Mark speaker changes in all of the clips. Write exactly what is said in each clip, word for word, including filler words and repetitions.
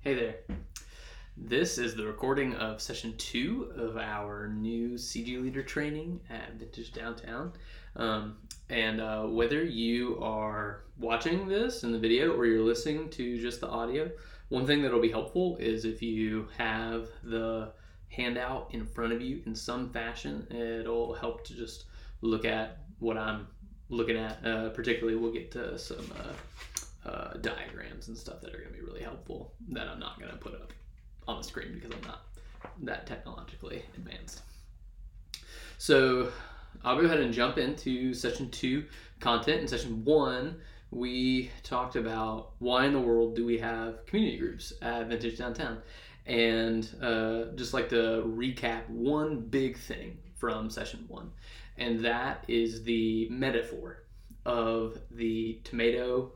Speaker 1: Hey there. This is the recording of session two of our new C G Leader training at Vintage Downtown. Um, and uh, whether you are watching this in the video or you're listening to just the audio, one thing that'll be helpful is if you have the handout in front of you in some fashion. It'll help to just look at what I'm looking at. Uh, particularly, we'll get to some uh, Uh, diagrams and stuff that are going to be really helpful that I'm not going to put up on the screen because I'm not that technologically advanced. So I'll go ahead and jump into session two content. In session one, we talked about why in the world do we have community groups at Vintage Downtown, and uh, just like to recap one big thing from session one, and that is the metaphor of the tomato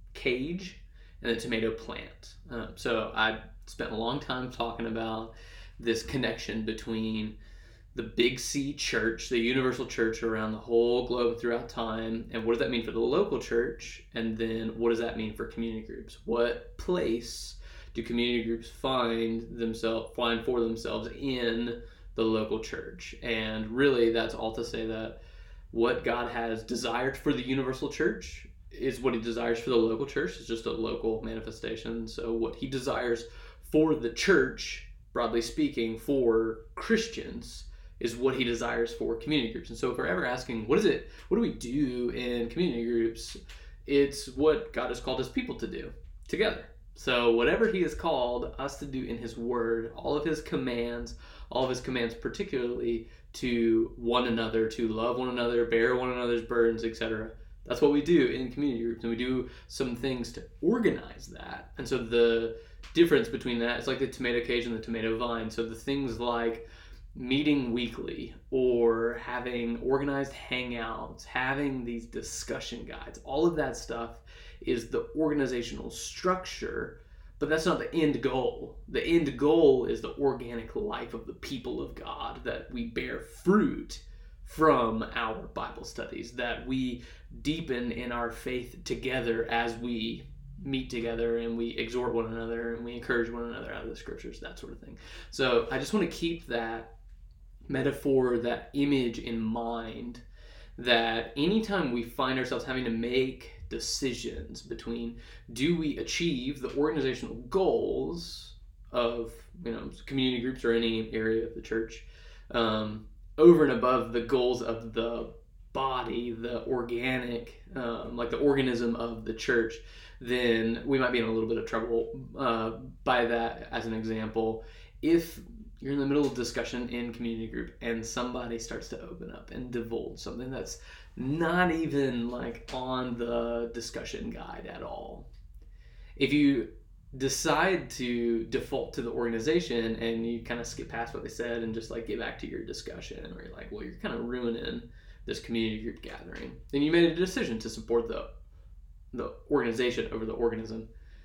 Speaker 1: cage and the tomato plant. Um, so I spent a long time talking about this connection between the Big C church, the universal church around the whole globe throughout time, and what does that mean for the local church, and then what does that mean for community groups? What place do community groups find themselves find for themselves in the local church? And really, that's all to say that what God has desired for the universal church is what he desires for the local church. It's just a local manifestation. So what he desires for the church, broadly speaking, for Christians, is what he desires for community groups. And so if we're ever asking, what is it, what do we do in community groups? It's what God has called his people to do together. So whatever he has called us to do in his word, all of his commands, all of his commands particularly to one another, to love one another, bear one another's burdens, et cetera, that's what we do in community groups, and we do some things to organize that. And so the difference between that is like the tomato cage and the tomato vine. So the things like meeting weekly or having organized hangouts, having these discussion guides, all of that stuff is the organizational structure, but that's not the end goal. The end goal is the organic life of the people of God, that we bear fruit from our Bible studies, that we deepen in our faith together as we meet together and we exhort one another and we encourage one another out of the scriptures, that sort of thing. So I just want to keep that metaphor, that image in mind, that anytime we find ourselves having to make decisions between do we achieve the organizational goals of, you know, community groups or any area of the church, um, over and above the goals of the body, the organic, um, like the organism of the church, then we might be in a little bit of trouble. Uh, by that as an example, if you're in the middle of discussion in community group and somebody starts to open up and divulge something that's not even like on the discussion guide at all, if you decide to default to the organization and you kind of skip past what they said and just like get back to your discussion, or you're like, well, you're kind of ruining this community group gathering, then you made a decision to support the the organization over the organism.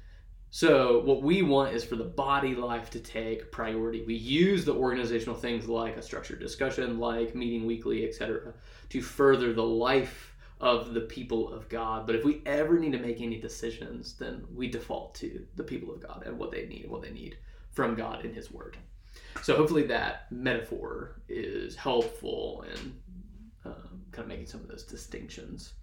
Speaker 1: So what we want is for the body life to take priority. We use the organizational things like a structured discussion, like meeting weekly, et cetera, to further the life of the people of God. But if we ever need to make any decisions, then we default to the people of God and what they need, what they need from God in his word. So hopefully that metaphor is helpful in um, kind of making some of those distinctions.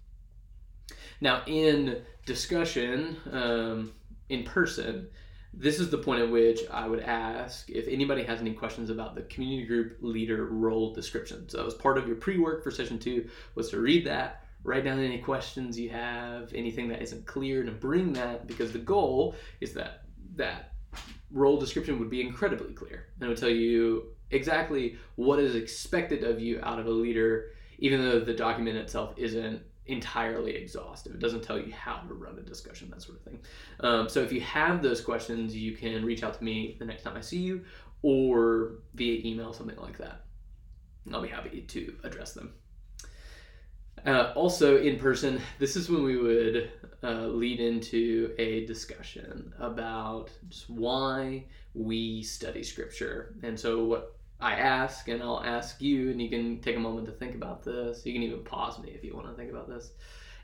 Speaker 1: Now in discussion, um, in person, this is the point at which I would ask if anybody has any questions about the community group leader role description. So as part of your pre-work for session two was to read that, write down any questions you have, anything that isn't clear, to bring that, because the goal is that that role description would be incredibly clear and it would tell you exactly what is expected of you out of a leader, even though the document itself isn't entirely exhaustive. It doesn't tell you how to run a discussion, that sort of thing. Um, so if you have those questions, you can reach out to me the next time I see you or via email, something like that. I'll be happy to address them. Uh, also in person, this is when we would uh, lead into a discussion about just why we study scripture. And so what I ask, and I'll ask you, and you can take a moment to think about this, you can even pause me if you want to think about this,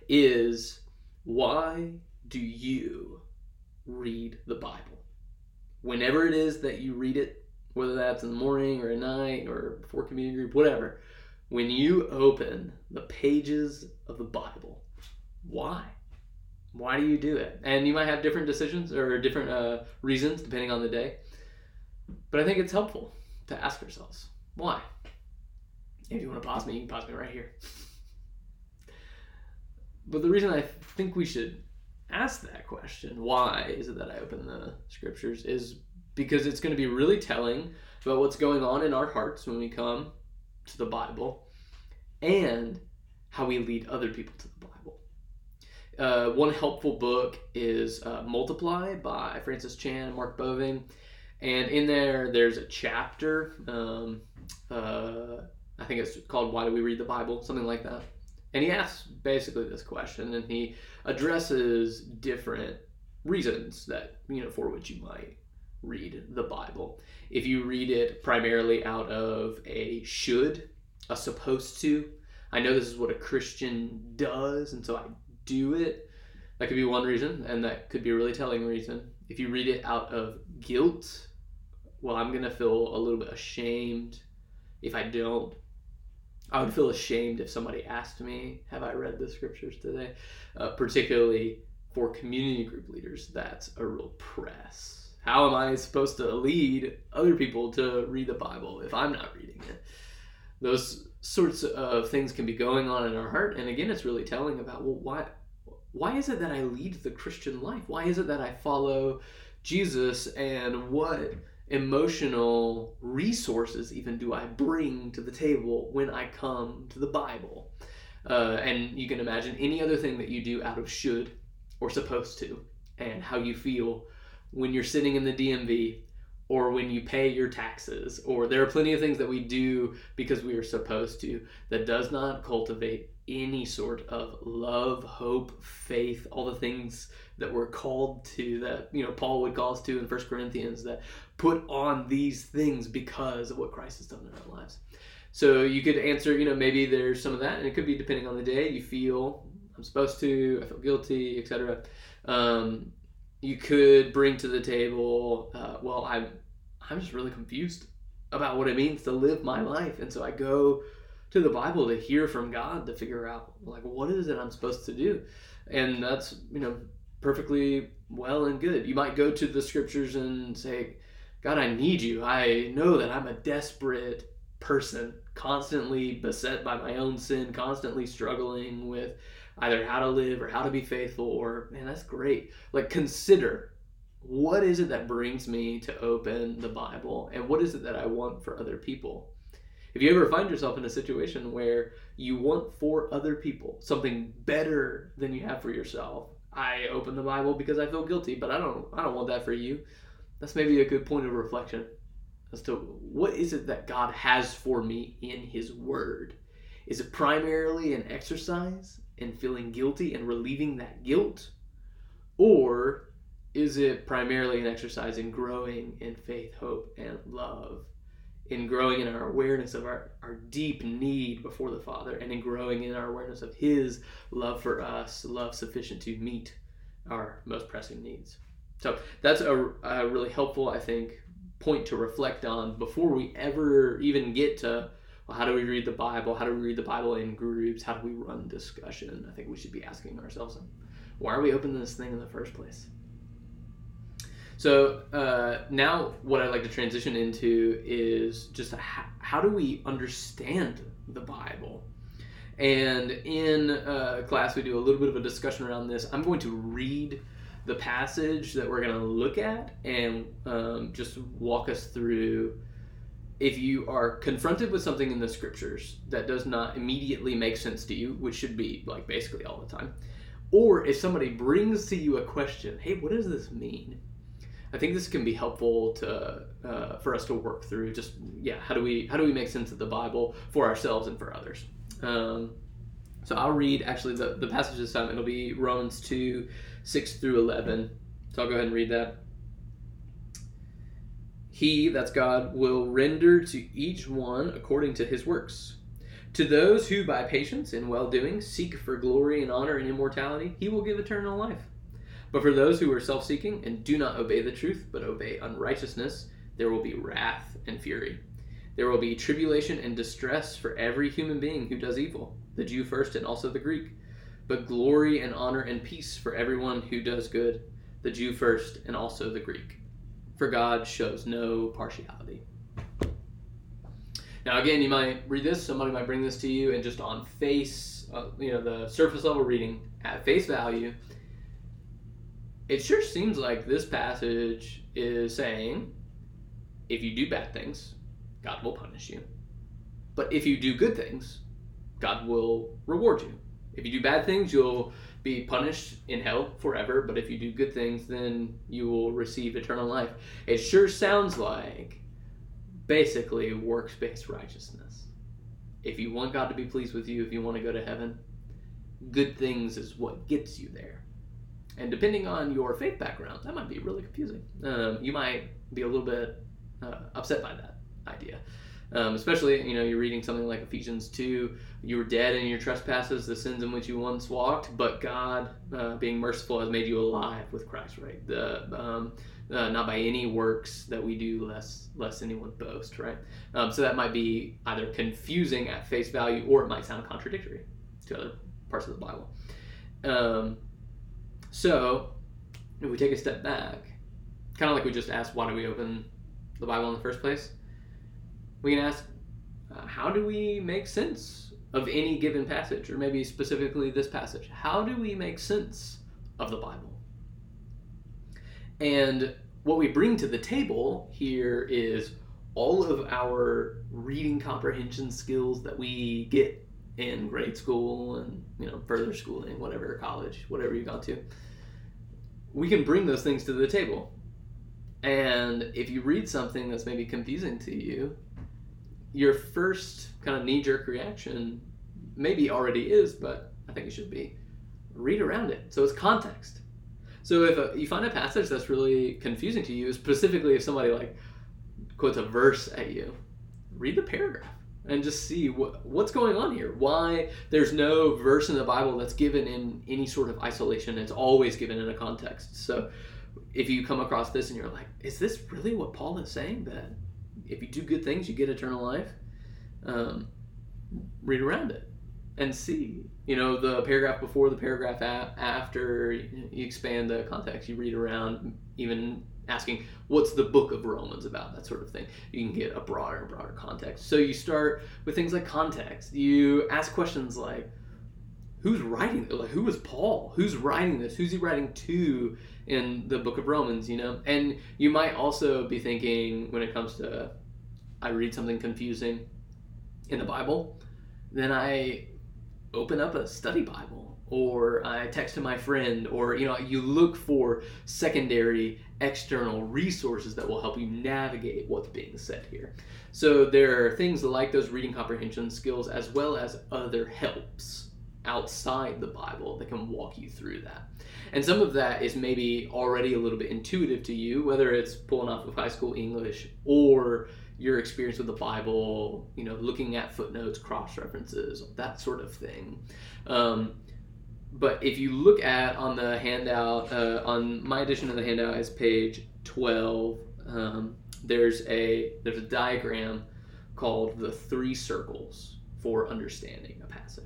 Speaker 1: is why do you read the Bible? whenever it is that you read it, whether that's in the morning or at night or before community group, whatever, when you open the pages of the Bible, why? Why do you do it? And you might have different decisions or different uh, reasons depending on the day. But I think it's helpful to ask ourselves, why? If you want to pause me, you can pause me right here. But the reason I think we should ask that question, why is it that I open the scriptures, is because it's going to be really telling about what's going on in our hearts when we come to the Bible and how we lead other people to the Bible. Uh, one helpful book is uh, Multiply by Francis Chan and Mark Boving. And in there, there's a chapter, um, uh, I think it's called Why Do We Read the Bible? Something like that. And he asks basically this question, and he addresses different reasons that, you know, for which you might read the Bible. If you read it primarily out of a should, a supposed to, I know this is what a Christian does, and so I do it. That could be one reason, and that could be a really telling reason. If you read it out of guilt, well, I'm going to feel a little bit ashamed if I don't. I would feel ashamed if somebody asked me, have I read the scriptures today? Uh, particularly for community group leaders, that's a real press. How am I supposed to lead other people to read the Bible if I'm not reading it? Those sorts of things can be going on in our heart. And again, it's really telling about, well, why, why is it that I lead the Christian life? Why is it that I follow Jesus, and what emotional resources even do I bring to the table when I come to the Bible? Uh, and you can imagine any other thing that you do out of should or supposed to, and how you feel when you're sitting in the D M V or when you pay your taxes, or there are plenty of things that we do because we are supposed to that does not cultivate any sort of love, hope, faith, all the things that we're called to, that, you know, Paul would call us to in First Corinthians, that put on these things because of what Christ has done in our lives. So you could answer, you know, maybe there's some of that, and it could be depending on the day. You feel, I'm supposed to, I feel guilty, et cetera. Um, you could bring to the table, uh, well, I'm, I'm just really confused about what it means to live my life. And so I go to the Bible to hear from God, to figure out, like, what is it I'm supposed to do? And that's, you know, perfectly well and good. You might go to the scriptures and say, God, I need you. I know that I'm a desperate person, constantly beset by my own sin, constantly struggling with either how to live or how to be faithful, or, man, that's great. Like, consider, what is it that brings me to open the Bible, and what is it that I want for other people? If you ever find yourself in a situation where you want for other people something better than you have for yourself, I open the Bible because I feel guilty, but I don't I don't want that for you. That's maybe a good point of reflection as to what is it that God has for me in His Word. Is it primarily an exercise in feeling guilty and relieving that guilt? Or is it primarily an exercise in growing in faith, hope, and love? In growing in our awareness of our, our deep need before the Father, and in growing in our awareness of His love for us, love sufficient to meet our most pressing needs. So that's a, a really helpful, I think, point to reflect on before we ever even get to, well, how do we read the Bible? How do we read the Bible in groups? How do we run discussion? I think we should be asking ourselves, why are we opening this thing in the first place? So uh, now what I'd like to transition into is just a, how, how do we understand the Bible? And in uh, class, we do a little bit of a discussion around this. I'm going to read the passage that we're going to look at and um, just walk us through. If you are confronted with something in the scriptures that does not immediately make sense to you, which should be like basically all the time, or if somebody brings to you a question, hey, what does this mean? I think this can be helpful to uh, for us to work through. Just yeah, how do we how do we make sense of the Bible for ourselves and for others? Um, so I'll read actually the, the passage this time. It'll be Romans two, six through eleven. So I'll go ahead and read that. He, that's God, will render to each one according to his works. To those who by patience and well-doing seek for glory and honor and immortality, he will give eternal life. But for those who are self-seeking and do not obey the truth, but obey unrighteousness, there will be wrath and fury. There will be tribulation and distress for every human being who does evil, the Jew first and also the Greek. But glory and honor and peace for everyone who does good, the Jew first and also the Greek. For God shows no partiality. Now again, you might read this, somebody might bring this to you, and just on face, uh, you know, the surface level reading, at face value, it sure seems like this passage is saying, if you do bad things, God will punish you. But if you do good things, God will reward you. If you do bad things, you'll be punished in hell forever. But if you do good things, then you will receive eternal life. It sure sounds like basically works-based righteousness. If you want God to be pleased with you, if you want to go to heaven, good things is what gets you there. And depending on your faith background, that might be really confusing. Um, you might be a little bit uh, upset by that idea. Um, especially, you know, you're reading something like Ephesians two, you were dead in your trespasses, the sins in which you once walked, but God, uh, being merciful, has made you alive with Christ, right? The, um, uh, not by any works that we do, lest, lest anyone boast, right? Um, so that might be either confusing at face value, or it might sound contradictory to other parts of the Bible. Um, so, if we take a step back, kind of like we just asked, why do we open the Bible in the first place? We can ask, uh, how do we make sense of any given passage, or maybe specifically this passage? How do we make sense of the Bible? And what we bring to the table here is all of our reading comprehension skills that we get in grade school and, you know, further schooling, whatever, college, whatever you got to. We can bring those things to the table. And if you read something that's maybe confusing to you, your first kind of knee-jerk reaction maybe already is, but I think it should be, read around it. So it's context. So if a, you find a passage that's really confusing to you, specifically if somebody like quotes a verse at you, read the paragraph and just see what, what's going on here. Why there's no verse in the Bible that's given in any sort of isolation. It's always given in a context. So if you come across this and you're like, is this really what Paul is saying, that if you do good things, you get eternal life? Um, read around it and see. You know, the paragraph before, the paragraph a- after, you expand the context. You read around, even asking, what's the book of Romans about? That sort of thing. You can get a broader and broader context. So you start with things like context. You ask questions like, who's writing? Like, who is Paul? Who's writing this? Who's he writing to in the book of Romans, you know? And you might also be thinking, when it comes to, I read something confusing in the Bible, then I open up a study Bible, or I text to my friend, or, you know, you look for secondary external resources that will help you navigate what's being said here. So there are things like those reading comprehension skills, as well as other helps outside the Bible that can walk you through that. And some of that is maybe already a little bit intuitive to you, whether it's pulling off of high school English or your experience with the Bible, you know, looking at footnotes, cross-references, that sort of thing. Um, but if you look at on the handout, uh, on my edition of the handout is page twelve, um, there's a there's a diagram called the three circles for understanding a passage.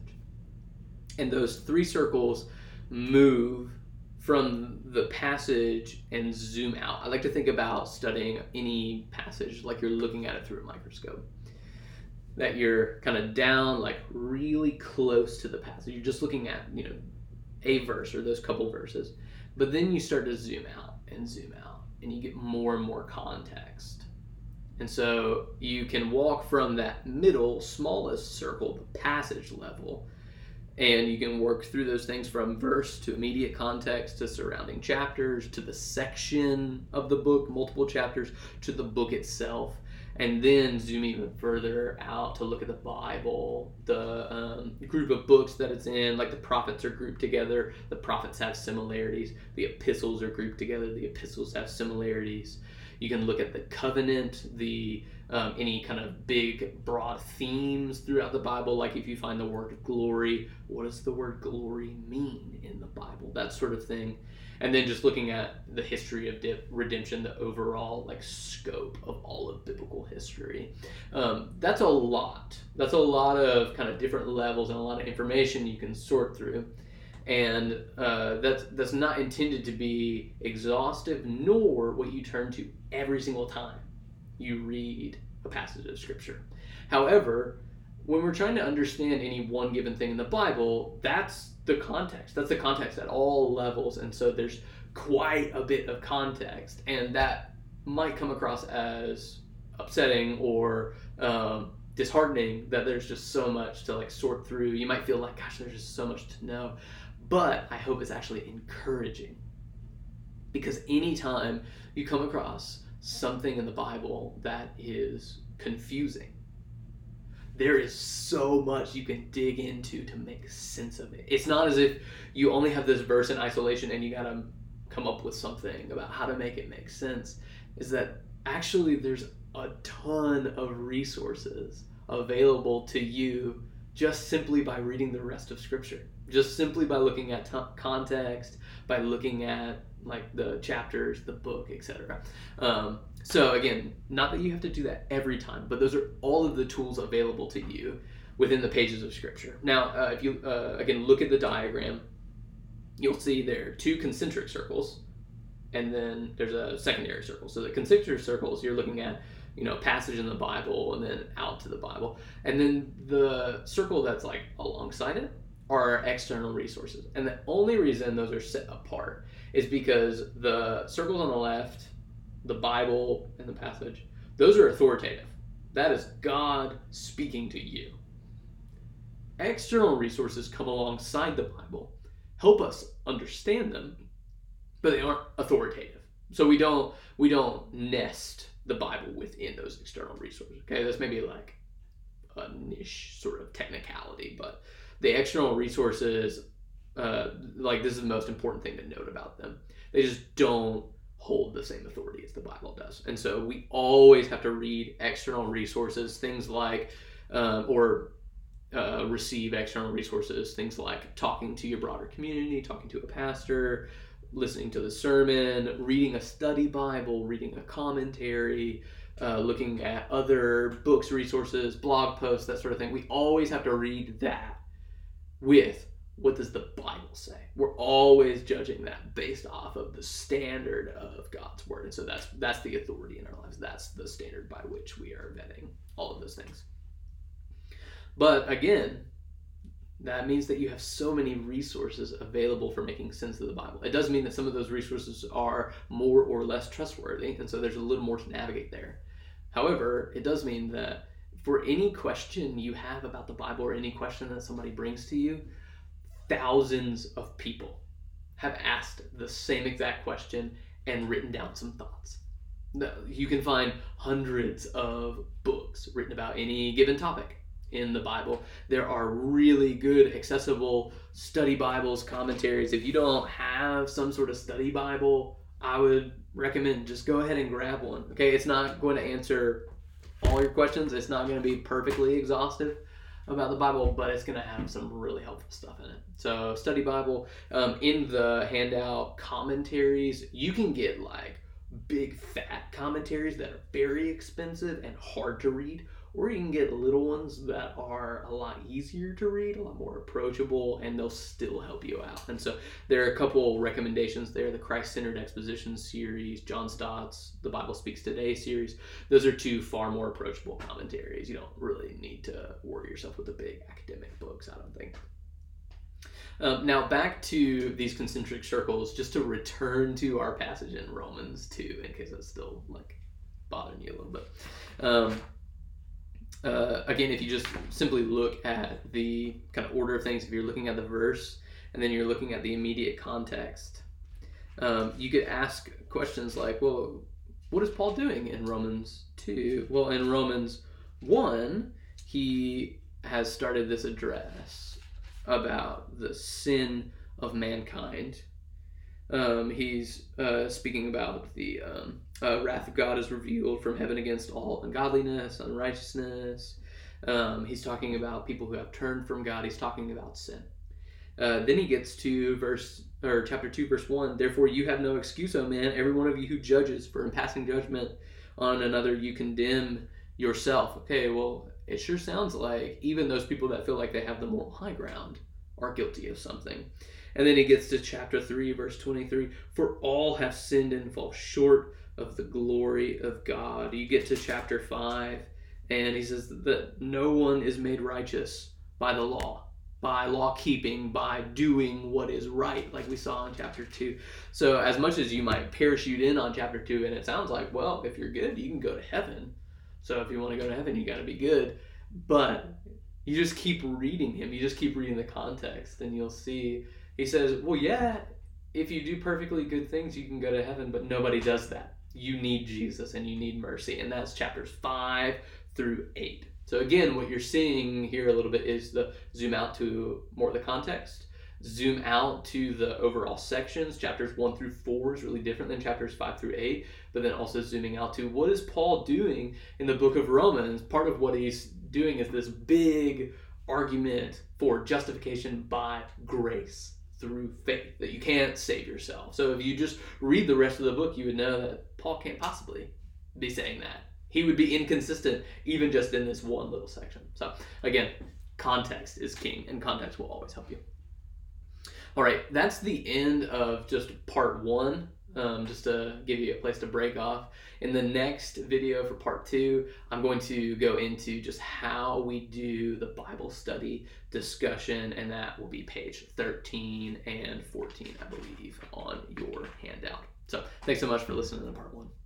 Speaker 1: And those three circles move from the passage and zoom out. I like to think about studying any passage like you're looking at it through a microscope. That you're kind of down, like really close to the passage. You're just looking at, you know, a verse or those couple verses. But then you start to zoom out and zoom out, and you get more and more context. And so you can walk from that middle, smallest circle, the passage level, and you can work through those things from verse to immediate context to surrounding chapters to the section of the book, multiple chapters, to the book itself, and then zoom even further out to look at the Bible, the um, group of books that it's in. Like the prophets are grouped together. The prophets have similarities. The epistles are grouped together. The epistles have similarities. You can look at the covenant, the um, any kind of big, broad themes throughout the Bible. Like if you find the word glory, what does the word glory mean in the Bible? That sort of thing. and then just looking at the history of dip, redemption, the overall like scope of all of biblical history. Um, that's a lot. That's a lot of kind of different levels and a lot of information you can sort through. And uh, that's, that's not intended to be exhaustive, nor what you turn to every single time you read a passage of Scripture. However, when we're trying to understand any one given thing in the Bible, that's the context. That's the context at all levels. And so there's quite a bit of context. And that might come across as upsetting or um, disheartening that there's just so much to like sort through. You might feel like, gosh, there's just so much to know. But I hope it's actually encouraging. Because anytime you come across something in the Bible that is confusing, there is so much you can dig into to make sense of it. It's not as if you only have this verse in isolation and you gotta come up with something about how to make it make sense. Is that actually there's a ton of resources available to you just simply by reading the rest of Scripture. Just simply by looking at t- context, by looking at like the chapters, the book, et cetera. Um, so again, not that you have to do that every time, but those are all of the tools available to you within the pages of Scripture. Now, uh, if you uh, again look at the diagram, you'll see there are two concentric circles, and then there's a secondary circle. So the concentric circles, you're looking at, you know, passage in the Bible and then out to the Bible, and then the circle that's like alongside it are external resources. And the only reason those are set apart is because the circles on the left, the Bible and the passage, those are authoritative. That is God speaking to you. External resources come alongside the Bible, help us understand them, but they aren't authoritative. So we don't we don't nest the Bible within those external resources. Okay, that's maybe like a niche sort of technicality, but the external resources, uh, like this is the most important thing to note about them. They just don't hold the same authority as the Bible does. And so we always have to read external resources, things like, um, or uh, receive external resources, things like talking to your broader community, talking to a pastor, listening to the sermon, reading a study Bible, reading a commentary, uh, looking at other books, resources, blog posts, that sort of thing. We always have to read that with what does the Bible say. We're always judging that based off of the standard of God's word. And so that's that's the authority in our lives. That's the standard by which we are vetting all of those things. But again, that means that you have so many resources available for making sense of the Bible. It does mean that some of those resources are more or less trustworthy, and so there's a little more to navigate there. However, it does mean that for any question you have about the Bible or any question that somebody brings to you, thousands of people have asked the same exact question and written down some thoughts. You can find hundreds of books written about any given topic in the Bible. There are really good accessible study Bibles, commentaries. If you don't have some sort of study Bible, I would recommend just go ahead and grab one. Okay, it's not going to answer all your questions. It's not going to be perfectly exhaustive about the Bible, but it's going to have some really helpful stuff in it. So study Bible, um, in the handout commentaries, you can get like big fat commentaries that are very expensive and hard to read, or you can get little ones that are a lot easier to read, a lot more approachable, and they'll still help you out. And so there are a couple recommendations there. The Christ-Centered Exposition series, John Stott's The Bible Speaks Today series. Those are two far more approachable commentaries. You don't really need to worry yourself with the big academic books, I don't think. Um, now back to these concentric circles, just to return to our passage in Romans two, in case it's still like bothering you a little bit. Um, Uh, again, if you just simply look at the kind of order of things, if you're looking at the verse and then you're looking at the immediate context, um, you could ask questions like, well, what is Paul doing in Romans two? Well, in Romans one, he has started this address about the sin of mankind. Um, he's uh, speaking about the um, uh, wrath of God is revealed from heaven against all ungodliness, unrighteousness. Um, he's talking about people who have turned from God. He's talking about sin. Uh, then he gets to verse or chapter two, verse one. Therefore, you have no excuse, O man, every one of you who judges, for in passing judgment on another, you condemn yourself. Okay, well, it sure sounds like even those people that feel like they have the moral high ground are guilty of something. And then he gets to chapter three, verse twenty-three. For all have sinned and fall short of the glory of God. You get to chapter five, and he says that no one is made righteous by the law, by law keeping, by doing what is right, like we saw in chapter two. So as much as you might parachute in on chapter two, and it sounds like, well, if you're good, you can go to heaven. So if you want to go to heaven, you got to be good. But you just keep reading him. You just keep reading the context, and you'll see he says, well, yeah, if you do perfectly good things, you can go to heaven, but nobody does that. You need Jesus and you need mercy. And that's chapters five through eight. So again, what you're seeing here a little bit is the zoom out to more of the context, zoom out to the overall sections. Chapters one through four is really different than chapters five through eight, but then also zooming out to what is Paul doing in the book of Romans. Part of what he's doing is this big argument for justification by grace through faith, that you can't save yourself. So if you just read the rest of the book, you would know that Paul can't possibly be saying that. He would be inconsistent even just in this one little section. So again, context is king, and context will always help you. All right, that's the end of just part one, um, just to give you a place to break off. In the next video for part two, I'm going to go into just how we do the Bible study discussion, and that will be page thirteen and fourteen, I believe, on your handout. So thanks so much for listening to part one.